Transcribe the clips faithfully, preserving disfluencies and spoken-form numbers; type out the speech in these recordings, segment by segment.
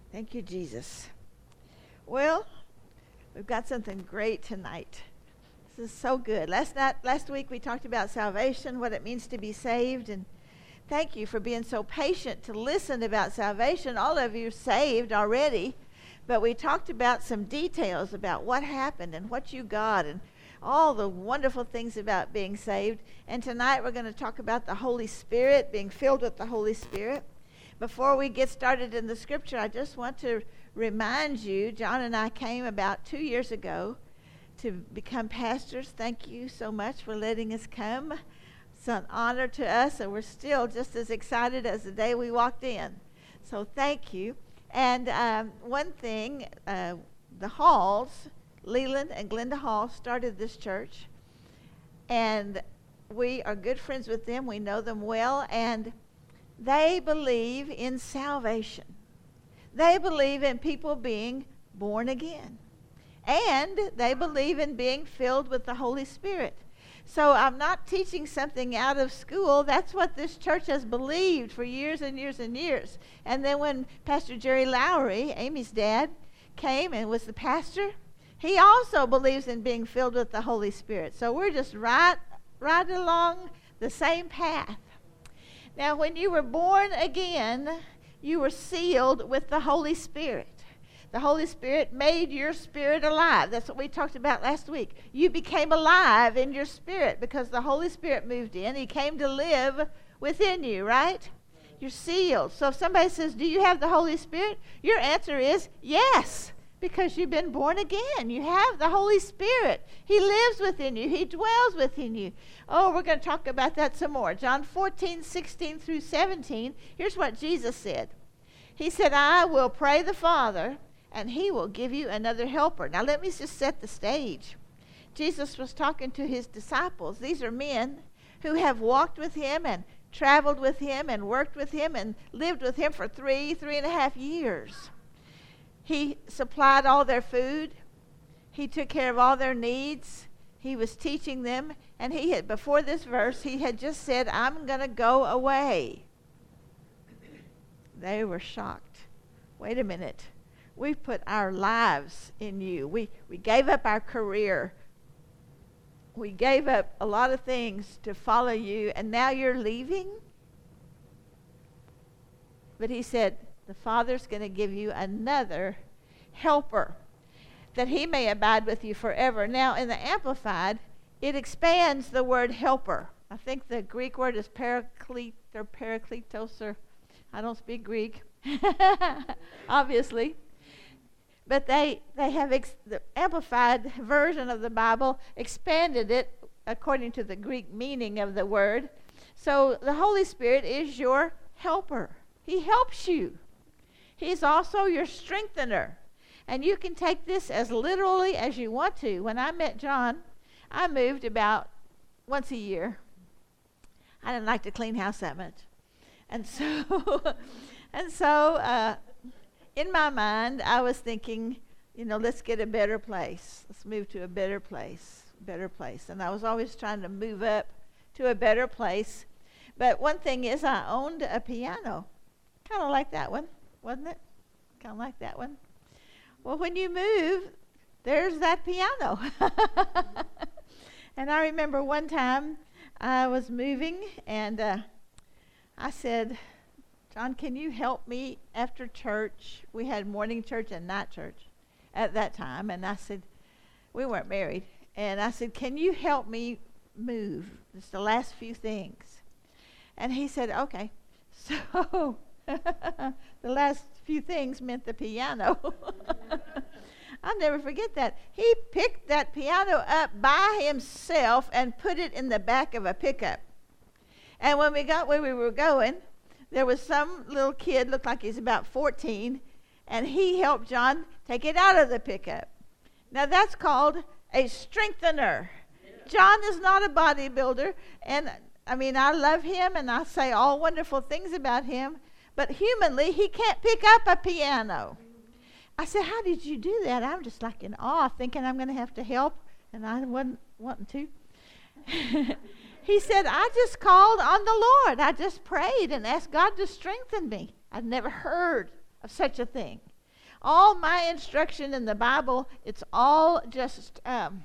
Thank you, Jesus. Well, we've got something great tonight. This is so good. Last night, last week we talked about salvation, what it means to be saved, and thank you for being so patient to listen about salvation. All of you are saved already, but we talked about some details about what happened and what you got and all the wonderful things about being saved. And tonight we're going to talk about the Holy Spirit, being filled with the Holy Spirit. Before we get started in the scripture, I just want to remind you, John and I came about two years ago to become pastors. Thank you so much for letting us come. It's an honor to us, and we're still just as excited as the day we walked in. So thank you. And um, one thing, uh, the Halls, Leland and Glenda Hall, started this church, and we are good friends with them. We know them well, and they believe in salvation. They believe in people being born again. And they believe in being filled with the Holy Spirit. So I'm not teaching something out of school. That's what this church has believed for years and years and years. And then when Pastor Jerry Lowry, Amy's dad, came and was the pastor, he also believes in being filled with the Holy Spirit. So we're just right, right along the same path. Now, when you were born again, you were sealed with the Holy Spirit. The Holy Spirit made your spirit alive. That's what we talked about last week. You became alive in your spirit because the Holy Spirit moved in. He came to live within you, right? You're sealed. So if somebody says, do you have the Holy Spirit? Your answer is yes, because you've been born again. You have the Holy Spirit. He lives within you. He dwells within you. Oh, we're going to talk about that some more. John fourteen, sixteen through seventeen. Here's what Jesus said. He said, I will pray the Father, and he will give you another helper. Now, let me just set the stage. Jesus was talking to his disciples. These are men who have walked with him and traveled with him and worked with him and lived with him for three, three and a half years. He supplied all their food. He took care of all their needs. He was teaching them. And he had, before this verse, he had just said, I'm going to go away. They were shocked. Wait a minute. We put our lives in you. We, we gave up our career. We gave up a lot of things to follow you, and now you're leaving? But he said, the Father's going to give you another helper, that he may abide with you forever. Now, in the Amplified, it expands the word helper. I think the Greek word is paraclete or parakletos, or I don't speak Greek, obviously. But they, they have, ex- the Amplified version of the Bible expanded it according to the Greek meaning of the word. So the Holy Spirit is your helper. He helps you. He's also your strengthener. And you can take this as literally as you want to. When I met John, I moved about once a year. I didn't like to clean house that much. And so, and so uh, in my mind, I was thinking, you know, let's get a better place. Let's move to a better place, better place. And I was always trying to move up to a better place. But one thing is, I owned a piano. Kind of like that one, wasn't it? Kind of like that one. Well, when you move, there's that piano. And I remember one time I was moving, and uh, I said, John, can you help me after church? We had morning church and night church at that time. And I said, we weren't married. And I said, can you help me move? Just the last few things. And he said, okay. So the last few things meant the piano. I'll never forget that. He picked that piano up by himself and put it in the back of a pickup. And when we got where we were going, there was some little kid, looked like he's about fourteen, and he helped John take it out of the pickup. Now that's called a strengthener. John is not a bodybuilder, and I mean, I love him, and I say all wonderful things about him, but humanly, he can't pick up a piano. I said, how did you do that? I'm just like in awe, thinking I'm going to have to help, and I wasn't wanting to. He said, I just called on the Lord. I just prayed and asked God to strengthen me. I'd never heard of such a thing. All my instruction in the Bible, it's all just, um,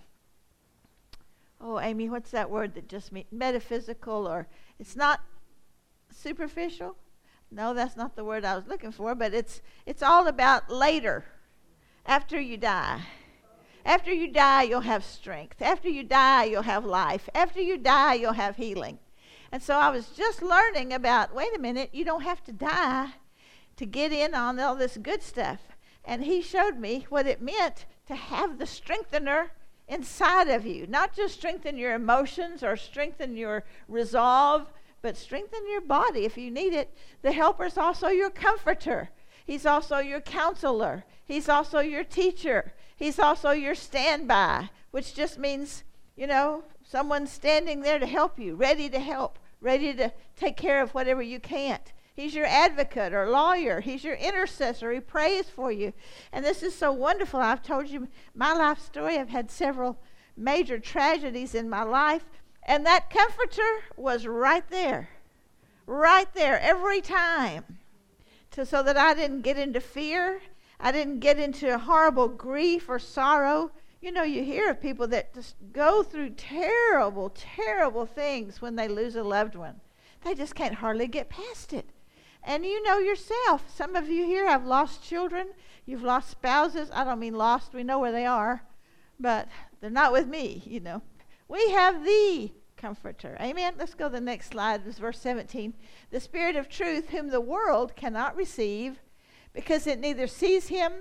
oh, Amy, what's that word that just means metaphysical, or it's not superficial? No, that's not the word I was looking for, but it's it's all about later, after you die. After you die, you'll have strength. After you die, you'll have life. After you die, you'll have healing. And so I was just learning about, wait a minute, you don't have to die to get in on all this good stuff. And he showed me what it meant to have the strengthener inside of you. Not just strengthen your emotions or strengthen your resolve, but strengthen your body if you need it. The helper's also your comforter. He's also your counselor. He's also your teacher. He's also your standby, which just means, you know, someone standing there to help you, ready to help, ready to take care of whatever you can't. He's your advocate or lawyer. He's your intercessor. He prays for you. And this is so wonderful. I've told you my life story. I've had several major tragedies in my life. And that comforter was right there, right there every time, to, so that I didn't get into fear. I didn't get into horrible grief or sorrow. You know, you hear of people that just go through terrible, terrible things when they lose a loved one. They just can't hardly get past it. And you know yourself, some of you here have lost children. You've lost spouses. I don't mean lost. We know where they are. But they're not with me, you know. We have the comforter. Amen. Let's go to the next slide. This is verse seventeen. The Spirit of truth, whom the world cannot receive, because it neither sees him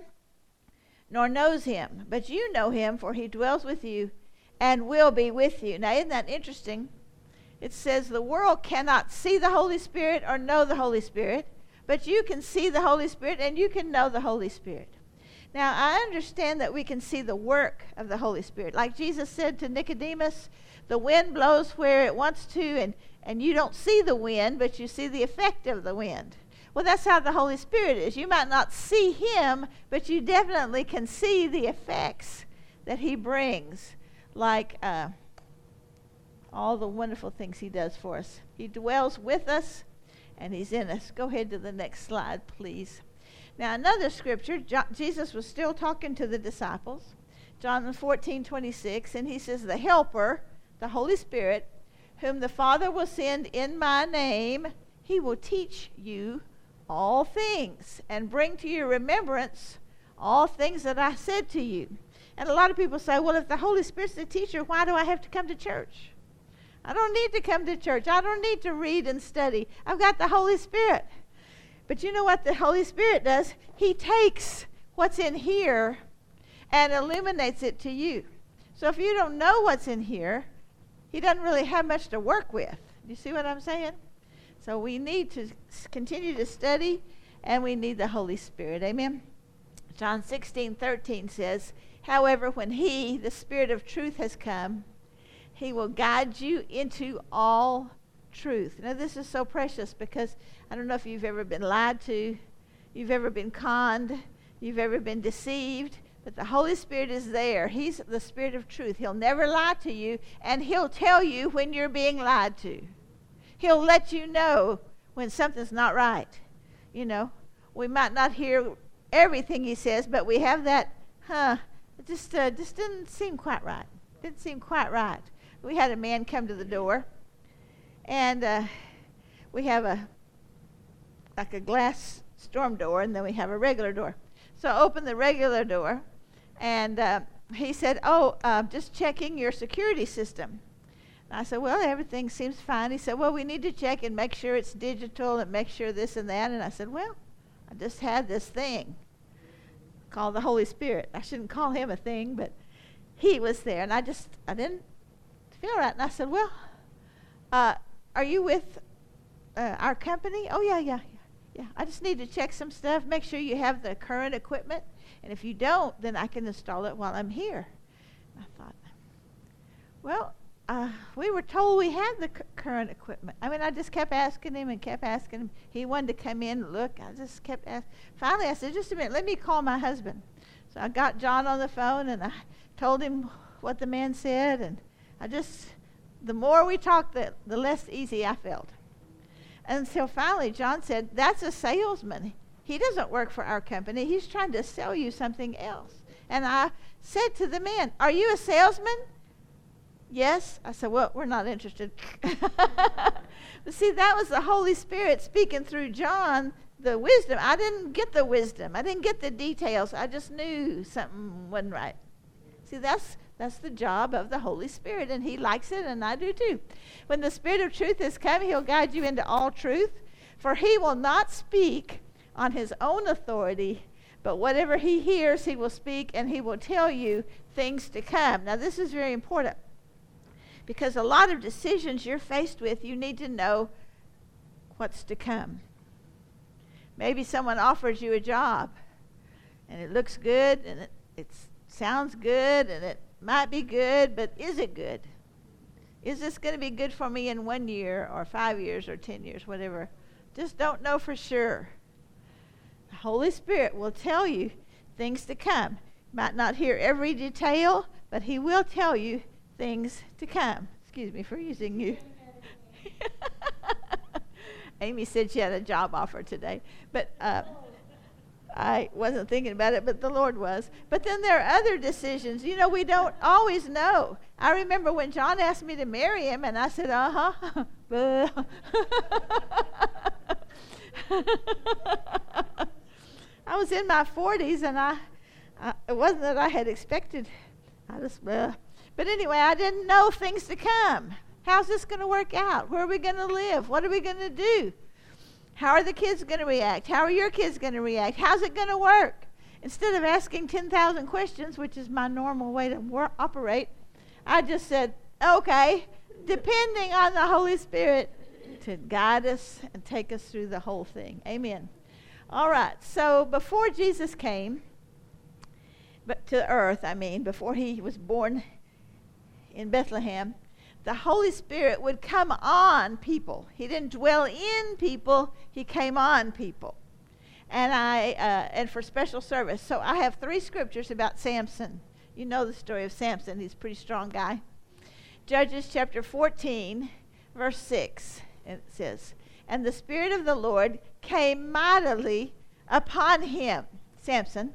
nor knows him. But you know him, for he dwells with you and will be with you. Now, isn't that interesting? It says the world cannot see the Holy Spirit or know the Holy Spirit, but you can see the Holy Spirit and you can know the Holy Spirit. Now, I understand that we can see the work of the Holy Spirit. Like Jesus said to Nicodemus, the wind blows where it wants to, and, and you don't see the wind, but you see the effect of the wind. Well, that's how the Holy Spirit is. You might not see him, but you definitely can see the effects that he brings, like uh, all the wonderful things he does for us. He dwells with us, and he's in us. Go ahead to the next slide, please. Now, another scripture, John, Jesus was still talking to the disciples, John fourteen twenty-six, and he says, the Helper, the Holy Spirit, whom the Father will send in my name, he will teach you all things and bring to your remembrance all things that I said to you. And a lot of people say, well, if the Holy Spirit's the teacher, why do I have to come to church? I don't need to come to church. I don't need to read and study. I've got the Holy Spirit. But you know what the Holy Spirit does? He takes what's in here and illuminates it to you. So if you don't know what's in here, he doesn't really have much to work with. You see what I'm saying? So we need to continue to study, and we need the Holy Spirit. Amen? John sixteen thirteen says, however, when he, the Spirit of truth, has come, he will guide you into all truth. Now, this is so precious because I don't know if you've ever been lied to, you've ever been conned, you've ever been deceived, but the Holy Spirit is there. He's the Spirit of truth. He'll never lie to you, and he'll tell you when you're being lied to. He'll let you know when something's not right. You know, we might not hear everything he says, but we have that, huh, it just, uh, just didn't seem quite right. Didn't seem quite right. We had a man come to the door, and uh, we have a, like a glass storm door, and then we have a regular door. So I opened the regular door, and uh, he said, oh, uh, just checking your security system. And I said, well, everything seems fine. He said, well, we need to check and make sure it's digital and make sure this and that. And I said, well, I just had this thing called the Holy Spirit. I shouldn't call him a thing, but he was there. And I just, I didn't feel right. And I said, well, uh, are you with uh, our company? Oh, yeah, yeah, yeah. Yeah, I just need to check some stuff, make sure you have the current equipment. And if you don't, then I can install it while I'm here. And I thought, well, uh, we were told we had the c- current equipment. I mean, I just kept asking him and kept asking him. He wanted to come in and look. I just kept asking. Finally, I said, just a minute, let me call my husband. So I got John on the phone, and I told him what the man said. And I just, the more we talked, the, the less easy I felt. Until finally, John said, that's a salesman. He doesn't work for our company. He's trying to sell you something else. And I said to the man, are you a salesman? Yes. I said, well, we're not interested. But see, that was the Holy Spirit speaking through John, the wisdom. I didn't get the wisdom. I didn't get the details. I just knew something wasn't right. See, that's that's the job of the Holy Spirit, and he likes it, and I do too. When the Spirit of truth has come, he'll guide you into all truth, for he will not speak on his own authority, but whatever he hears, he will speak, and he will tell you things to come. Now, this is very important, because a lot of decisions you're faced with, you need to know what's to come. Maybe someone offers you a job, and it looks good, and it it's, sounds good, and it might be good, but is it good? Is this going to be good for me in one year or five years or ten years, whatever? Just don't know for sure. The Holy Spirit will tell you things to come. Might not hear every detail, but he will tell you things to come. Excuse me for using you. Amy said she had a job offer today, but uh, I wasn't thinking about it, but the Lord was. But then there are other decisions. You know, we don't always know. I remember when John asked me to marry him, and I said, uh-huh. I was in my forties, and I, I it wasn't that I had expected. I just, uh, but anyway, I didn't know things to come. How's this going to work out? Where are we going to live? What are we going to do? How are the kids going to react? How are your kids going to react? How's it going to work? Instead of asking ten thousand questions, which is my normal way to wor- operate, I just said, okay, depending on the Holy Spirit to guide us and take us through the whole thing. Amen. All right, so before Jesus came, but to earth, I mean, before he was born in Bethlehem, the Holy Spirit would come on people. He didn't dwell in people, he came on people. And I uh, and for special service. So I have three scriptures about Samson. You know the story of Samson. He's a pretty strong guy. Judges chapter fourteen, verse six. It says, and the Spirit of the Lord came mightily upon him, Samson,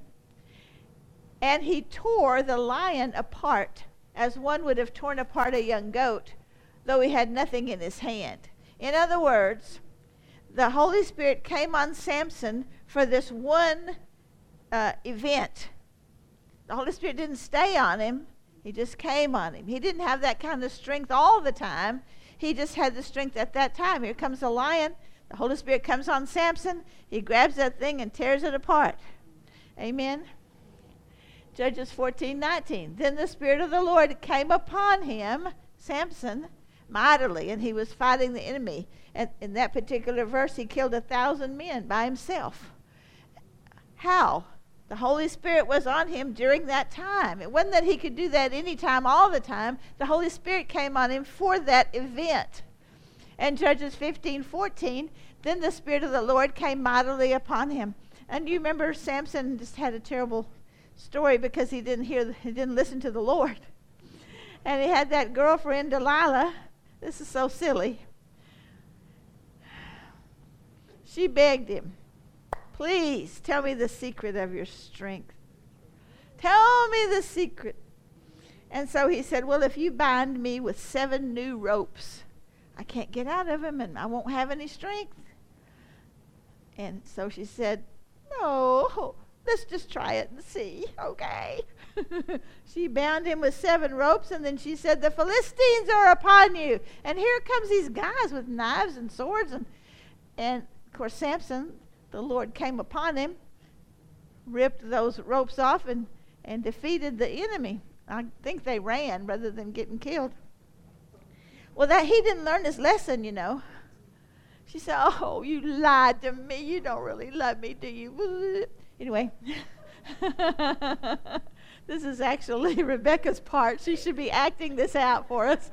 and he tore the lion apart, as one would have torn apart a young goat, though he had nothing in his hand. In other words, the Holy Spirit came on Samson for this one uh, event. The Holy Spirit didn't stay on him. He just came on him. He didn't have that kind of strength all the time. He just had the strength at that time. Here comes the lion. The Holy Spirit comes on Samson. He grabs that thing and tears it apart. Amen. Judges fourteen nineteen. Then the Spirit of the Lord came upon him, Samson, mightily, and he was fighting the enemy. And in that particular verse, he killed a thousand men by himself. How? The Holy Spirit was on him during that time. It wasn't that he could do that anytime, all the time. The Holy Spirit came on him for that event. And Judges fifteen fourteen, then the Spirit of the Lord came mightily upon him. And you remember Samson just had a terrible story because he didn't hear, he didn't listen to the Lord. And he had that girlfriend, Delilah. This is so silly. She begged him, please tell me the secret of your strength. Tell me the secret. And so he said, well, if you bind me with seven new ropes, I can't get out of them and I won't have any strength. And so she said, no, let's just try it and see, okay? She bound him with seven ropes, and then she said, the Philistines are upon you. And here comes these guys with knives and swords. And, and of course, Samson, the Lord came upon him, ripped those ropes off, and, and defeated the enemy. I think they ran rather than getting killed. Well, that he didn't learn his lesson, you know. She said, oh, you lied to me. You don't really love me, do you? Anyway, this is actually Rebecca's part. She should be acting this out for us.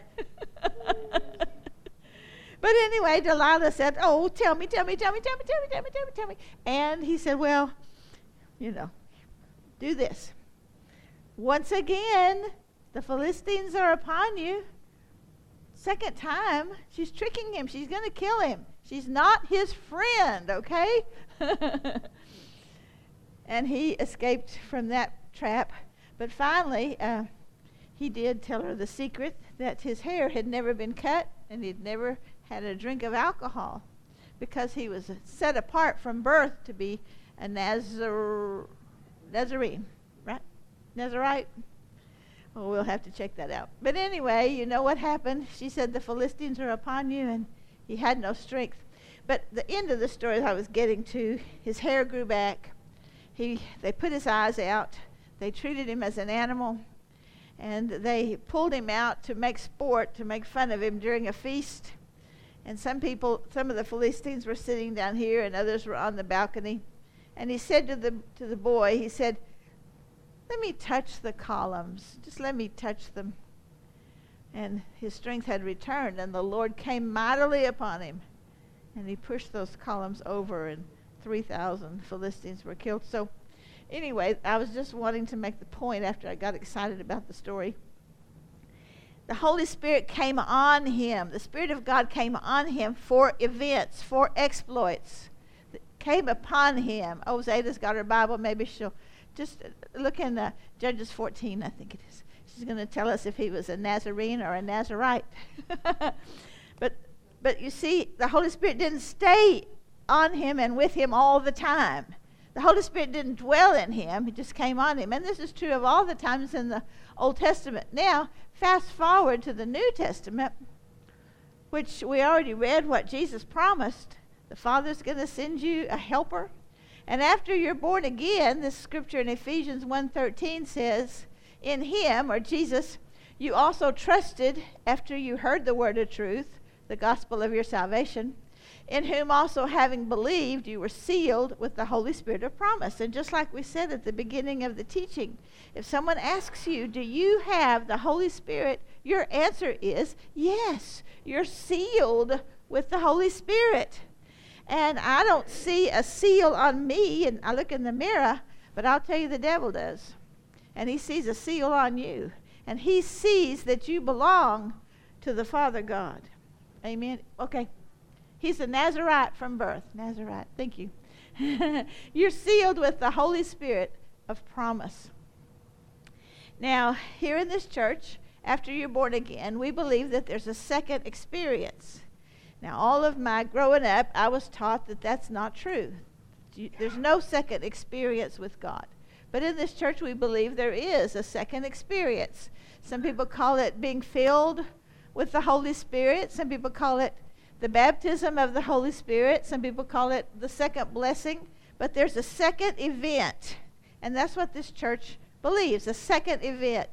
But anyway, Delilah said, oh, tell me, tell me, tell me, tell me, tell me, tell me, tell me, tell me. And he said, well, you know, do this. Once again, the Philistines are upon you. second time, she's tricking him. She's going to kill him. She's not his friend, okay? And he escaped from that trap. But finally, uh, he did tell her the secret that his hair had never been cut and he'd never had a drink of alcohol because he was set apart from birth to be a Nazar- Nazarene, right? Nazarite? Oh, we'll have to check that out. But anyway, you know what happened. She said, the Philistines are upon you, and he had no strength. But the end of the story I was getting to, his hair grew back. He, they put his eyes out. They treated him as an animal. And they pulled him out to make sport, to make fun of him during a feast. And some people, some of the Philistines were sitting down here, and others were on the balcony. And he said to the to the boy, he said, let me touch the columns. Just let me touch them. And his strength had returned, and the Lord came mightily upon him. And he pushed those columns over, and three thousand Philistines were killed. So anyway, I was just wanting to make the point after I got excited about the story. The Holy Spirit came on him. The Spirit of God came on him for events, for exploits. That came upon him. Oh, Zeta's got her Bible. Maybe she'll just look in uh, Judges fourteen, I think it is. She's going to tell us if he was a Nazarene or a Nazarite. but but you see, the Holy Spirit didn't stay on him and with him all the time. The Holy Spirit didn't dwell in him. He just came on him. And this is true of all the times in the Old Testament. Now, fast forward to the New Testament, which we already read what Jesus promised. The Father's going to send you a helper. And after you're born again, this scripture in Ephesians one thirteen says, in him, or Jesus, you also trusted after you heard the word of truth, the gospel of your salvation, in whom also having believed, you were sealed with the Holy Spirit of promise. And just like we said at the beginning of the teaching, if someone asks you, do you have the Holy Spirit? Your answer is yes, you're sealed with the Holy Spirit. And I don't see a seal on me, and I look in the mirror, but I'll tell you the devil does. And he sees a seal on you. And he sees that you belong to the Father God. Amen? Okay. He's a Nazarite from birth. Nazarite. Thank you. You're sealed with the Holy Spirit of promise. Now, here in this church, after you're born again, we believe that there's a second experience. Now, all of my growing up, I was taught that that's not true. There's no second experience with God. But in this church, we believe there is a second experience. Some people call it being filled with the Holy Spirit. Some people call it the baptism of the Holy Spirit. Some people call it the second blessing. But there's a second event. And that's what this church believes, a second event.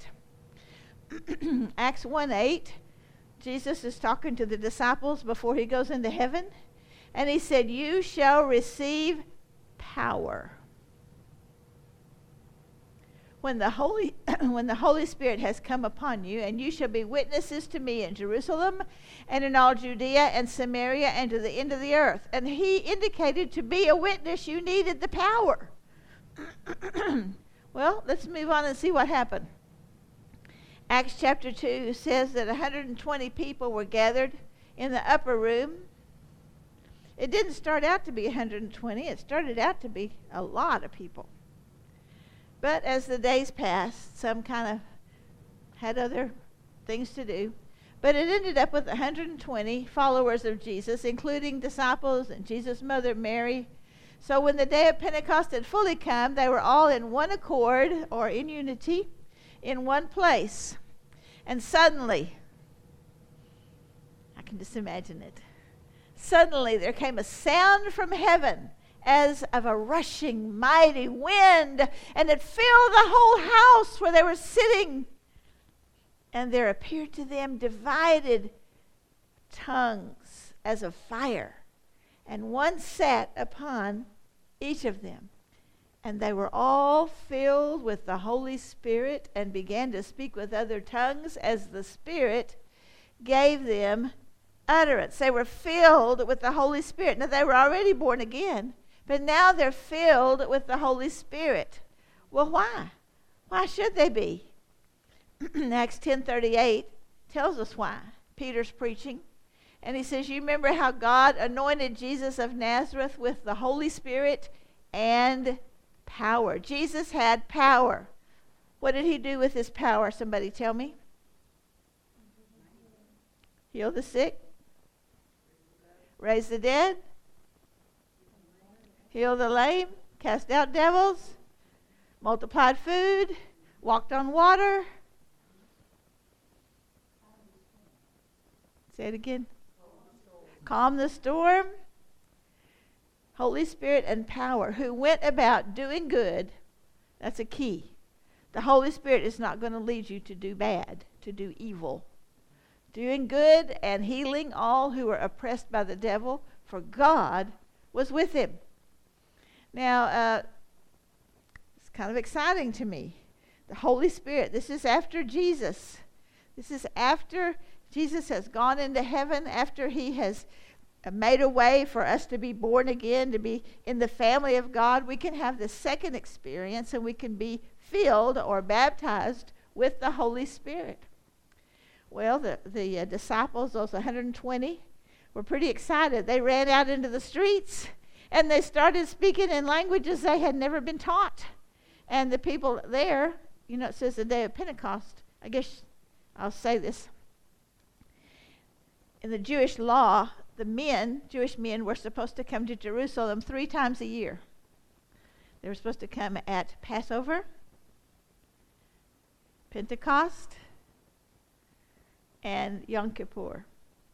Acts one eight. Jesus is talking to the disciples before he goes into heaven. And he said, you shall receive power. When the Holy when the Holy Spirit has come upon you, and you shall be witnesses to me in Jerusalem and in all Judea and Samaria and to the end of the earth. And he indicated to be a witness you needed the power. Well, let's move on and see what happened. Acts chapter two says that one hundred twenty people were gathered in the upper room. It didn't start out to be one hundred twenty. It started out to be a lot of people. But as the days passed, some kind of had other things to do. But it ended up with one hundred twenty followers of Jesus, including disciples and Jesus' mother, Mary. So when the day of Pentecost had fully come, they were all in one accord, or in unity, in one place. And suddenly, I can just imagine it. Suddenly there came a sound from heaven as of a rushing mighty wind, and it filled the whole house where they were sitting. And there appeared to them divided tongues as of fire, and one sat upon each of them. And they were all filled with the Holy Spirit and began to speak with other tongues as the Spirit gave them utterance. They were filled with the Holy Spirit. Now, they were already born again, but now they're filled with the Holy Spirit. Well, why? Why should they be? Acts ten thirty-eight tells us why. Peter's preaching. And he says, you remember how God anointed Jesus of Nazareth with the Holy Spirit and power. Jesus had power. What did he do with his power? Somebody tell me. Heal the sick. Raise the dead. Heal the lame. Cast out devils. Multiplied food. Walked on water. Say it again. Calm the storm. Holy Spirit and power, who went about doing good. That's a key. The Holy Spirit is not going to lead you to do bad, to do evil. Doing good and healing all who were oppressed by the devil, for God was with him. Now, uh, it's kind of exciting to me. The Holy Spirit, this is after Jesus. This is after Jesus has gone into heaven, after he has made a way for us to be born again, to be in the family of God. We can have the second experience, and we can be filled or baptized with the Holy Spirit. Well, the, the uh, disciples, those one hundred twenty, were pretty excited. They ran out into the streets, and they started speaking in languages they had never been taught. And the people there, you know, it says the day of Pentecost. I guess I'll say this. In the Jewish law, the men, Jewish men, were supposed to come to Jerusalem three times a year. They were supposed to come at Passover, Pentecost, and Yom Kippur.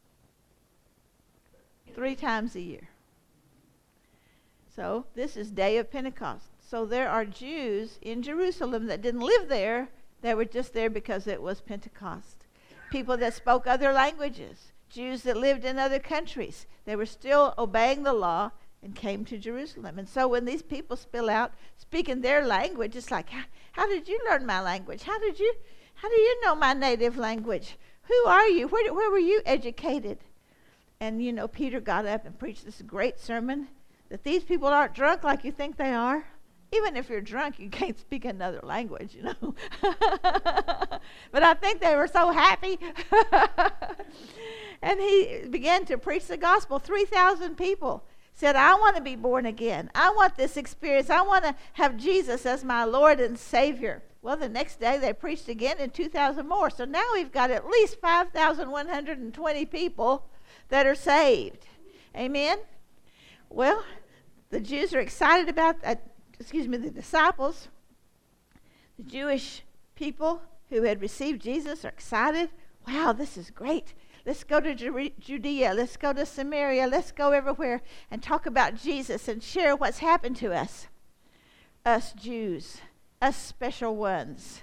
Three times a year. So this is day of Pentecost. So there are Jews in Jerusalem that didn't live there. They were just there because it was Pentecost. People that spoke other languages. Jews that lived in other countries. They were still obeying the law and came to Jerusalem. And so when these people spill out speaking their language, it's like, how, how did you learn my language? How did you, how do you know my native language? Who are you? Where, where were you educated? And, you know, Peter got up and preached this great sermon that these people aren't drunk like you think they are. Even if you're drunk, you can't speak another language, you know. But I think they were so happy. And he began to preach the gospel. three thousand people said, I want to be born again. I want this experience. I want to have Jesus as my Lord and Savior. Well, the next day they preached again, and two thousand more. So now we've got at least five thousand one hundred twenty people that are saved. Amen? Well, the Jews are excited about that. Excuse me, the disciples, the Jewish people who had received Jesus are excited. Wow, this is great. Let's go to Judea. Let's go to Samaria. Let's go everywhere and talk about Jesus and share what's happened to us. Us Jews, us special ones.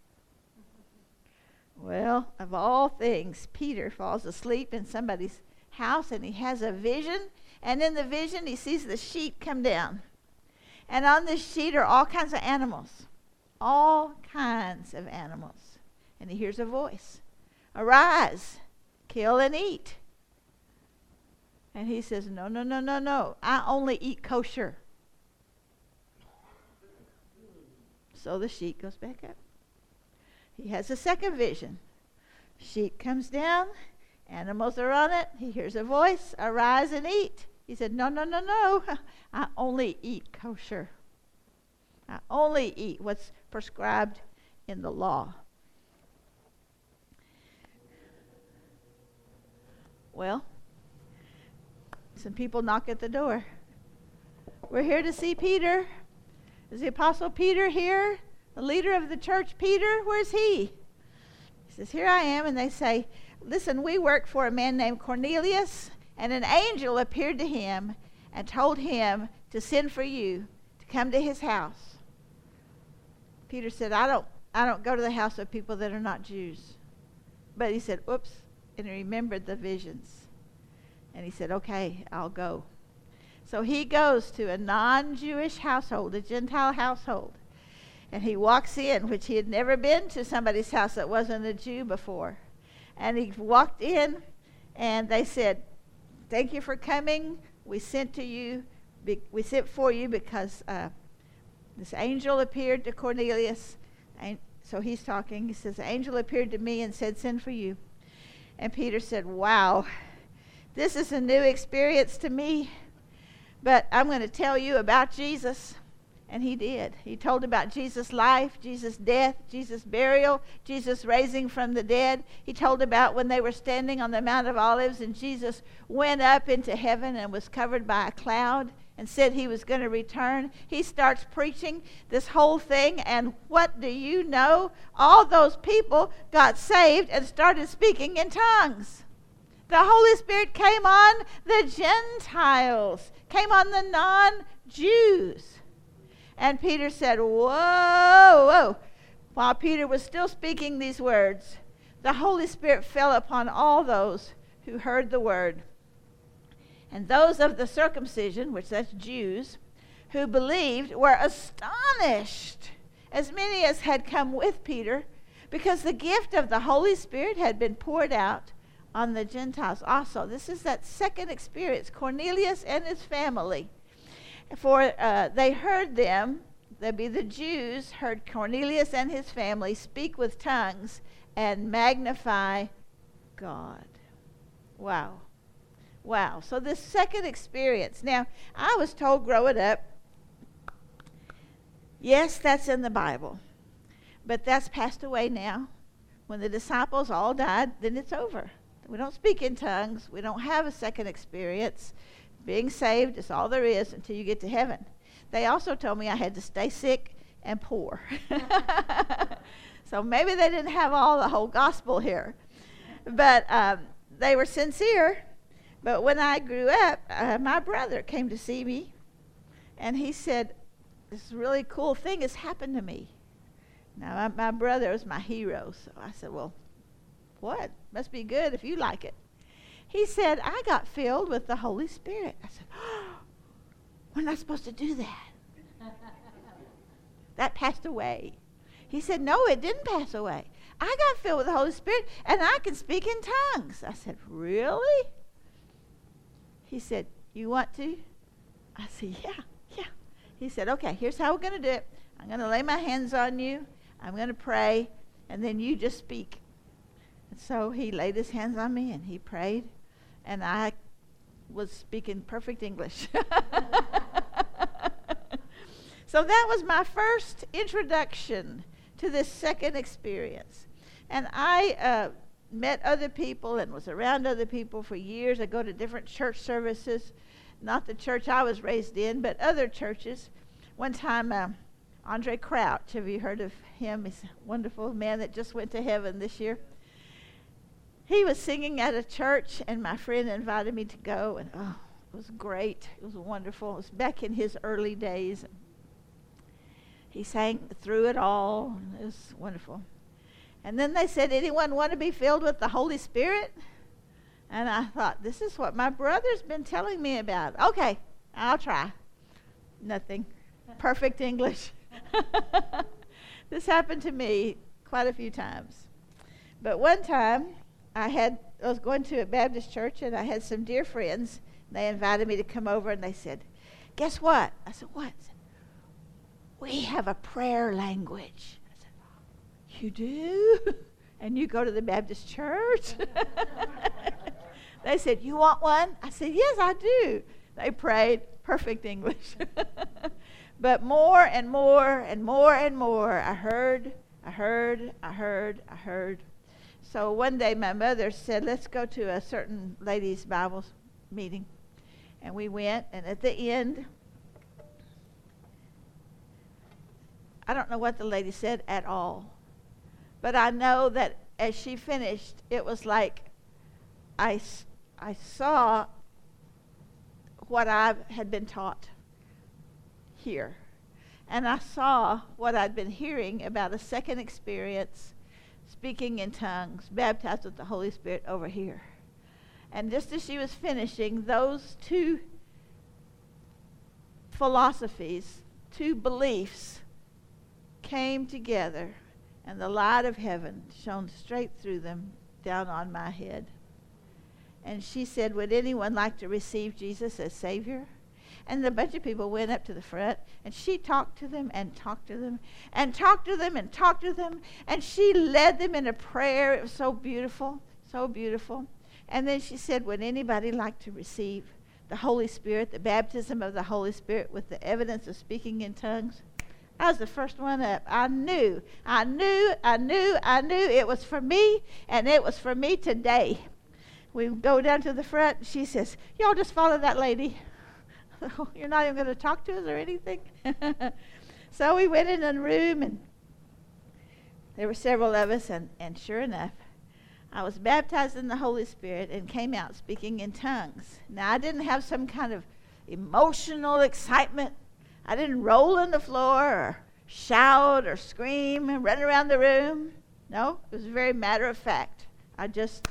Well, of all things, Peter falls asleep in somebody's house, and he has a vision. And in the vision, he sees the sheet come down. And on this sheet are all kinds of animals. All kinds of animals. And he hears a voice. Arise, kill and eat. And he says, no, no, no, no, no. I only eat kosher. So the sheet goes back up. He has a second vision. Sheet comes down. Animals are on it. He hears a voice. Arise and eat. He said, no, no, no, no. I only eat kosher. I only eat what's prescribed in the law. Well, some people knock at the door. We're here to see Peter. Is the Apostle Peter here? The leader of the church, Peter? Where's he? He says, here I am. And they say, listen, we work for a man named Cornelius. And an angel appeared to him and told him to send for you to come to his house. Peter said, I don't, I don't go to the house of people that are not Jews. But he said, oops, and he remembered the visions. And he said, okay, I'll go. So he goes to a non-Jewish household, a Gentile household. And he walks in, which he had never been to somebody's house that wasn't a Jew before. And he walked in, and they said, thank you for coming. We sent to you, we sent for you because uh, this angel appeared to Cornelius. And so he's talking. He says, the angel appeared to me and said, send for you. And Peter said, wow, this is a new experience to me, but I'm going to tell you about Jesus. And he did. He told about Jesus' life, Jesus' death, Jesus' burial, Jesus' raising from the dead. He told about when they were standing on the Mount of Olives and Jesus went up into heaven and was covered by a cloud and said he was going to return. He starts preaching this whole thing, and what do you know? All those people got saved and started speaking in tongues. The Holy Spirit came on the Gentiles, came on the non-Jews. And Peter said, whoa, whoa. While Peter was still speaking these words, the Holy Spirit fell upon all those who heard the word. And those of the circumcision, which that's Jews, who believed were astonished, as many as had come with Peter, because the gift of the Holy Spirit had been poured out on the Gentiles also. This is that second experience, Cornelius and his family. For uh, they heard them, that'd be the Jews, heard Cornelius and his family speak with tongues and magnify God. Wow. Wow. So this second experience. Now, I was told growing up, yes, that's in the Bible, but that's passed away now. When the disciples all died, then it's over. We don't speak in tongues. We don't have a second experience. Being saved is all there is until you get to heaven. They also told me I had to stay sick and poor. So maybe they didn't have all the whole gospel here. But um, they were sincere. But when I grew up, uh, my brother came to see me. And he said, this really cool thing has happened to me. Now, my, my brother was my hero. So I said, well, what? Must be good if you like it. He said, I got filled with the Holy Spirit. I said, oh, when am I supposed to do that? That passed away. He said, no, it didn't pass away. I got filled with the Holy Spirit, and I can speak in tongues. I said, really? He said, you want to? I said, yeah, yeah. He said, okay, here's how we're going to do it. I'm going to lay my hands on you. I'm going to pray, and then you just speak. And so he laid his hands on me, and he prayed. And I was speaking perfect English. So that was my first introduction to this second experience. And I uh, met other people and was around other people for years. I go to different church services, not the church I was raised in, but other churches. One time, uh, Andre Crouch, have you heard of him? He's a wonderful man that just went to heaven this year. He was singing at a church, and my friend invited me to go, and oh, it was great. It was wonderful. It was back in his early days. He sang through it all. It was wonderful. And then they said, anyone want to be filled with the Holy Spirit? And I thought, this is what my brother's been telling me about. Okay, I'll try. Nothing. Perfect English. This happened to me quite a few times. But one time, I had I was going to a Baptist church, and I had some dear friends. They invited me to come over, and they said, guess what? I said, what? I said, we have a prayer language. I said, you do? And you go to the Baptist church? They said, you want one? I said, yes, I do. They prayed perfect English. But more and more and more and more, I heard, I heard, I heard, I heard. So one day my mother said, let's go to a certain ladies' Bible meeting. And we went, and at the end, I don't know what the lady said at all. But I know that as she finished, it was like I, I saw what I had been taught here. And I saw what I'd been hearing about a second experience, speaking in tongues, baptized with the Holy Spirit over here. And just as she was finishing, those two philosophies, two beliefs, came together, and the light of heaven shone straight through them down on my head. And she said, would anyone like to receive Jesus as Savior? And a bunch of people went up to the front, and she talked to them and talked to them and talked to them and talked to them, and she led them in a prayer. It was so beautiful, So beautiful. And then she said, would anybody like to receive the Holy Spirit, the baptism of the Holy Spirit with the evidence of speaking in tongues? I was the first one up. I knew, I knew, I knew, I knew it was for me, and it was for me today. We go down to the front, and she says, y'all just follow that lady. You're not even going to talk to us or anything? So we went in the room, and there were several of us, and, and sure enough, I was baptized in the Holy Spirit and came out speaking in tongues. Now, I didn't have some kind of emotional excitement. I didn't roll on the floor or shout or scream and run around the room. No, it was very matter of fact. I just,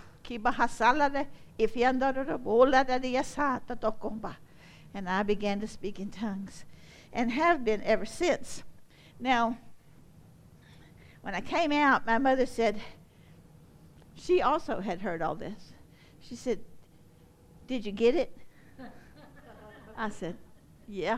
and I began to speak in tongues and have been ever since. Now, when I came out, my mother said, she also had heard all this. She said, did you get it? I said, yeah.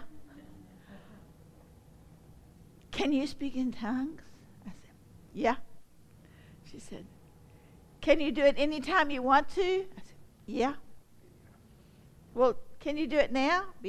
Can you speak in tongues? I said, yeah. She said, can you do it anytime you want to? I said, yeah. Well, can you do it now? See,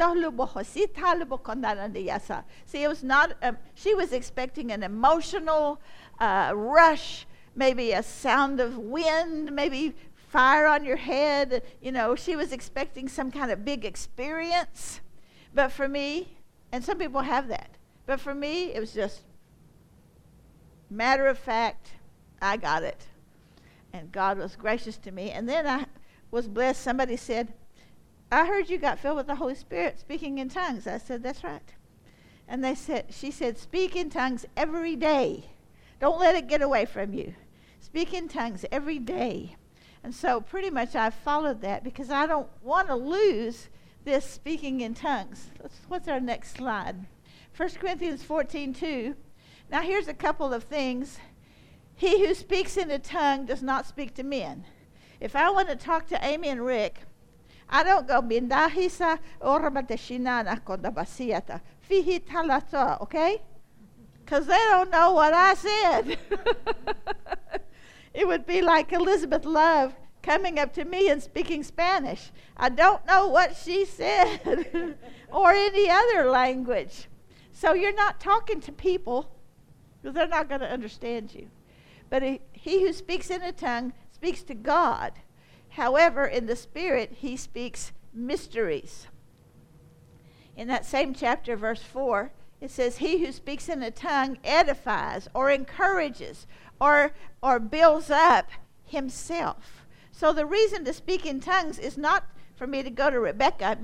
it was not, um, she was expecting an emotional uh, rush, maybe a sound of wind, maybe fire on your head. You know, she was expecting some kind of big experience. But for me, and some people have that, but for me, it was just matter of fact, I got it. And God was gracious to me. And then I was blessed. Somebody said, I heard you got filled with the Holy Spirit speaking in tongues. I said, that's right. And they said, she said, speak in tongues every day. Don't let it get away from you. Speak in tongues every day. And so pretty much I followed that because I don't want to lose this speaking in tongues. Let's, what's our next slide? First Corinthians fourteen two. Now here's a couple of things. He who speaks in a tongue does not speak to men. If I want to talk to Amy and Rick, I don't go bindahisa orabateshinana kondabasiata fihi talata, okay? Because they don't know what I said. It would be like Elizabeth Love coming up to me and speaking Spanish. I don't know what she said or any other language. So you're not talking to people because they're not going to understand you. But he, he who speaks in a tongue speaks to God. However, in the Spirit, he speaks mysteries. In that same chapter, verse four, it says, he who speaks in a tongue edifies or encourages or, or builds up himself. So the reason to speak in tongues is not for me to go to Rebecca.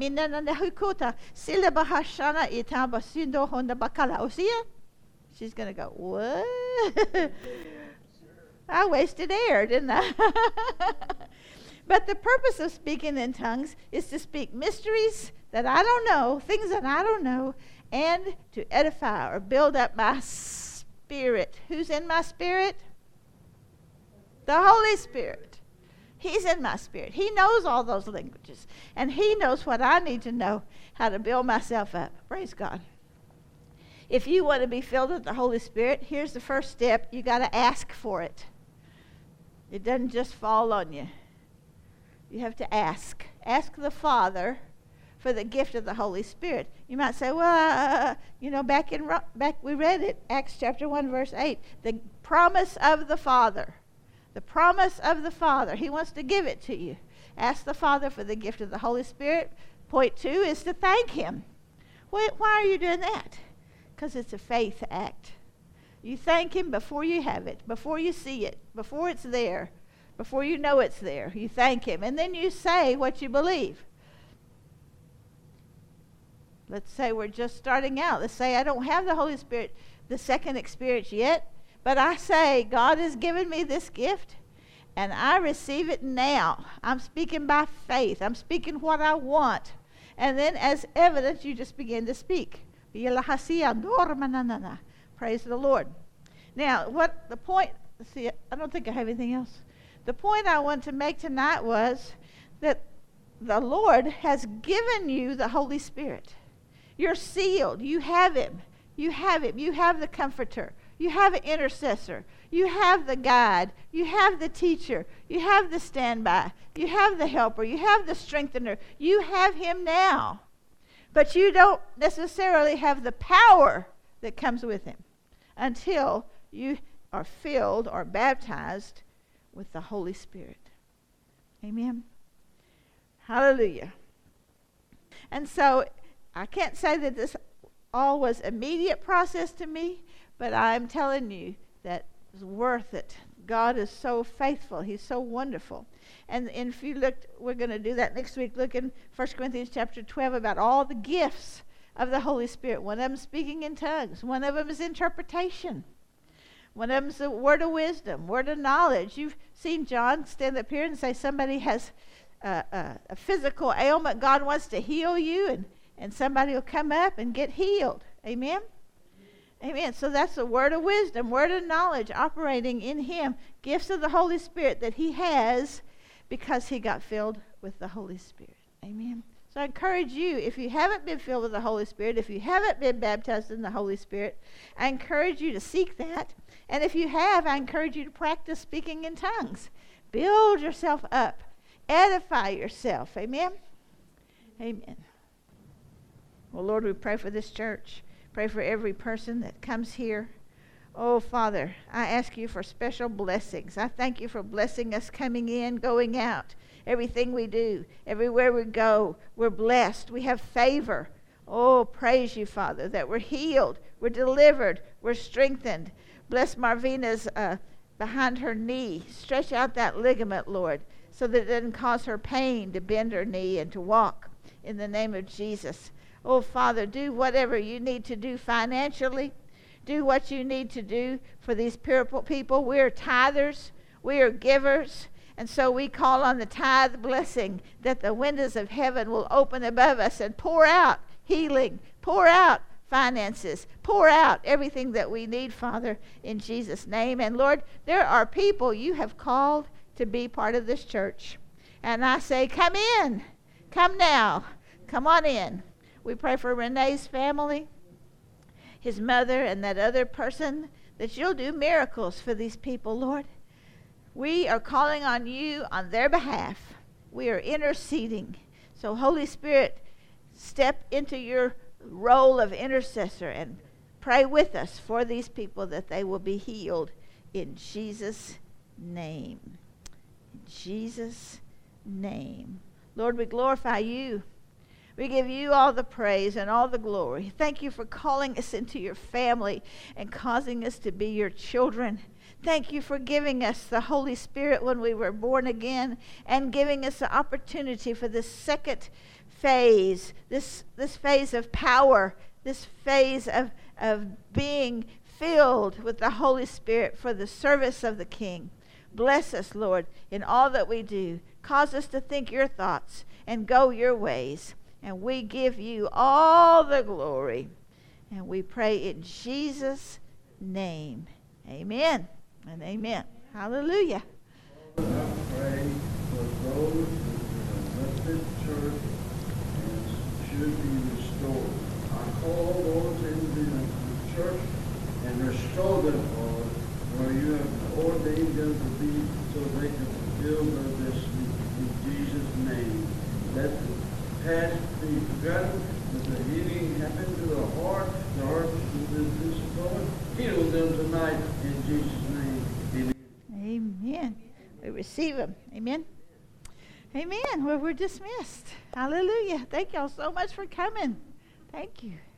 She's going to go, what? I wasted air, didn't I? But the purpose of speaking in tongues is to speak mysteries that I don't know, things that I don't know, and to edify or build up my spirit. Who's in my spirit? The Holy Spirit. He's in my spirit. He knows all those languages. And he knows what I need to know, how to build myself up. Praise God. If you want to be filled with the Holy Spirit, here's the first step. You got to ask for it. It doesn't just fall on you. You have to ask. Ask the Father for the gift of the Holy Spirit. You might say, well, uh, you know, back in back we read it, Acts chapter one, verse eight, the promise of the Father. The promise of the Father. He wants to give it to you. Ask the Father for the gift of the Holy Spirit. Point two is to thank him. Why, why are you doing that? Because it's a faith act. You thank him before you have it, before you see it, before it's there, before you know it's there. You thank him. And then you say what you believe. Let's say we're just starting out. Let's say I don't have the Holy Spirit, the second experience yet. But I say, God has given me this gift, and I receive it now. I'm speaking by faith. I'm speaking what I want. And then as evidence, you just begin to speak. Praise the Lord. Now, what the point, see, I don't think I have anything else. The point I want to make tonight was that the Lord has given you the Holy Spirit. You're sealed. You have him. You have him. You have the Comforter. You have an intercessor. You have the guide. You have the teacher. You have the standby. You have the helper. You have the strengthener. You have him now. But you don't necessarily have the power that comes with him until you are filled or baptized with the Holy Spirit. Amen. Hallelujah. And so I can't say that this all was immediate process to me, but I'm telling you that it's worth it. God is so faithful. He's so wonderful. And, and if you looked, we're going to do that next week, look in First Corinthians chapter twelve about all the gifts of the Holy Spirit. One of them is speaking in tongues. One of them is interpretation. One of them is a word of wisdom, word of knowledge. You've seen John stand up here and say somebody has a, a, a physical ailment. God wants to heal you, and, and somebody will come up and get healed. Amen? Amen. So that's a word of wisdom, word of knowledge operating in him. Gifts of the Holy Spirit that he has because he got filled with the Holy Spirit. Amen. So I encourage you, if you haven't been filled with the Holy Spirit, if you haven't been baptized in the Holy Spirit, I encourage you to seek that. And if you have, I encourage you to practice speaking in tongues. Build yourself up. Edify yourself. Amen? Amen. Well, Lord, we pray for this church. Pray for every person that comes here. Oh, Father, I ask you for special blessings. I thank you for blessing us coming in, going out. Everything we do, everywhere we go, we're blessed. We have favor. Oh, praise you, Father, that we're healed, we're delivered, we're strengthened. Bless Marvina's uh, behind her knee. Stretch out that ligament, Lord, so that it doesn't cause her pain to bend her knee and to walk in the name of Jesus. Oh, Father, do whatever you need to do financially. Do what you need to do for these people. We are tithers. We are givers. And so we call on the tithe blessing that the windows of heaven will open above us and pour out healing, pour out finances, pour out everything that we need, Father, in Jesus' name. And Lord, there are people you have called to be part of this church. And I say, come in. Come now. Come on in. We pray for Renee's family, his mother, and that other person, that you'll do miracles for these people, Lord. We are calling on you on their behalf. We are interceding. So, Holy Spirit, step into your role of intercessor and pray with us for these people that they will be healed in Jesus' name. In Jesus' name. Lord, we glorify you. We give you all the praise and all the glory. Thank you for calling us into your family and causing us to be your children. Thank you for giving us the Holy Spirit when we were born again and giving us the opportunity for this second phase, this, this phase of power, this phase of, of being filled with the Holy Spirit for the service of the King. Bless us, Lord, in all that we do. Cause us to think your thoughts and go your ways. And we give you all the glory. And we pray in Jesus' name. Amen and amen. Hallelujah. I pray for those who have left this church and should be restored. I call those into the church and restore them, Lord, where you have ordained them to be so they can fulfill their destiny in Jesus' name. Let the past be forgotten, let the healing happen to the heart, the heart is disappointed. Heal them tonight in Jesus' name. Amen. Amen. We receive them. Amen. Amen. Well, we're dismissed. Hallelujah. Thank y'all so much for coming. Thank you.